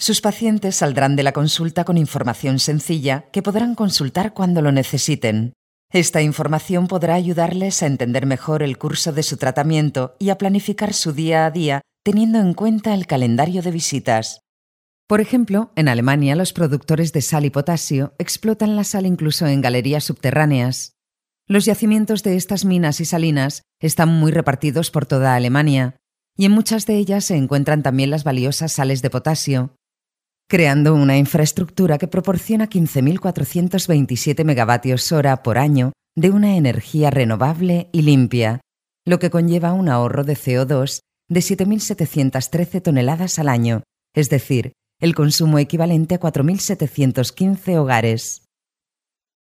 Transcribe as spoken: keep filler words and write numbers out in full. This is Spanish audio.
Sus pacientes saldrán de la consulta con información sencilla que podrán consultar cuando lo necesiten. Esta información podrá ayudarles a entender mejor el curso de su tratamiento y a planificar su día a día teniendo en cuenta el calendario de visitas. Por ejemplo, en Alemania los productores de sal y potasio explotan la sal incluso en galerías subterráneas. Los yacimientos de estas minas y salinas están muy repartidos por toda Alemania, y en muchas de ellas se encuentran también las valiosas sales de potasio, creando una infraestructura que proporciona quince mil cuatrocientos veintisiete megavatios hora por año de una energía renovable y limpia, lo que conlleva un ahorro de C O dos de siete mil setecientas trece toneladas al año, es decir, el consumo equivalente a cuatro mil setecientos quince hogares.